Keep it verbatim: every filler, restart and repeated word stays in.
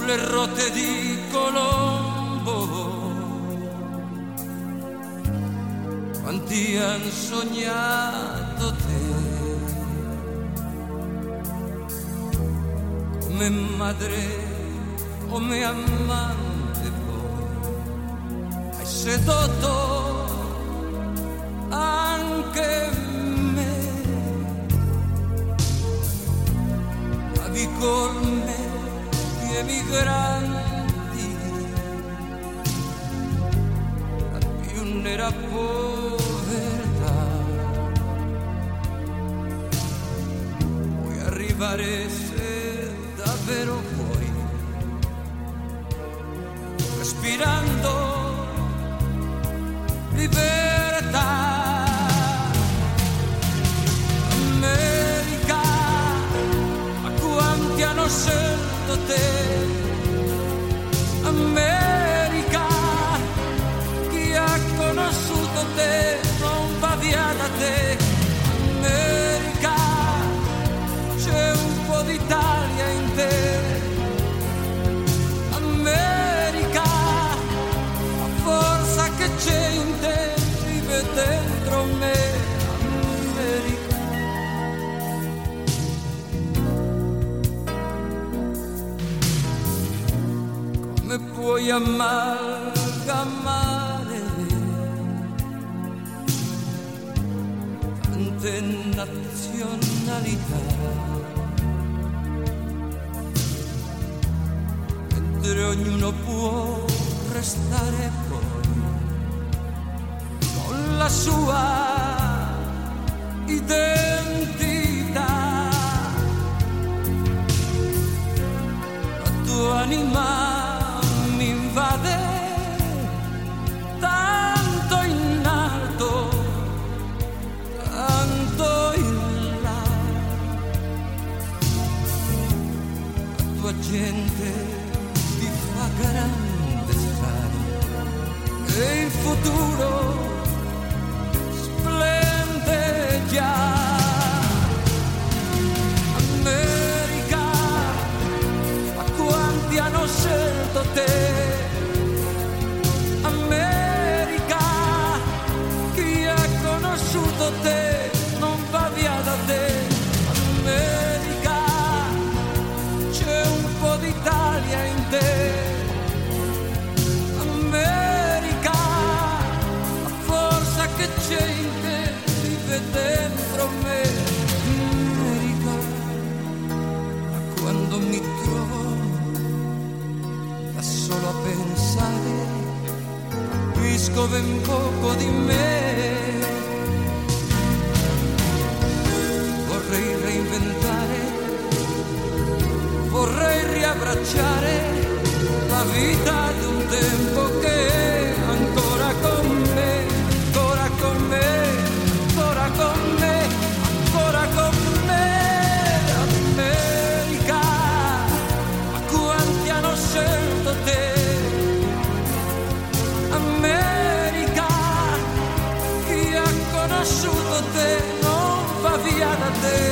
sulle rotte di Colombo. Quanti han sognato te come madre, come amante, poi hai sedotto anche me, avevi con me gli emigranti, la più nera povertà, puoi arrivare se davvero vuoi, respirando libertà. America, a quanti hanno scelto te, America, chi ha conosciuto te non va via da te. America, c'è un po' d'Italia in te. America, la forza che c'è in te vive dentro me. America, come puoi amalgamare tante nazionalità, mentre ognuno può restare poi con la sua identità. La tua anima mi invade tanto in alto, tanto in là. La tua gente ti fa grande, sai, e il futuro splende già. America, a quanti hanno scelto te. America, chi ha conosciuto te non va via da te. America, c'è un po' d'Italia in te. America, la forza che c'è in te vive dentro me. America, quando mi trovo da solo a pensare, capisco ben poco di me. Vorrei reinventare, vorrei riabbracciare la vita di un tempo che è ancora con me, ancora con me, ancora con me, ancora con me. America, a quanti hanno scelto te. America, chi ha conosciuto te non va via da te.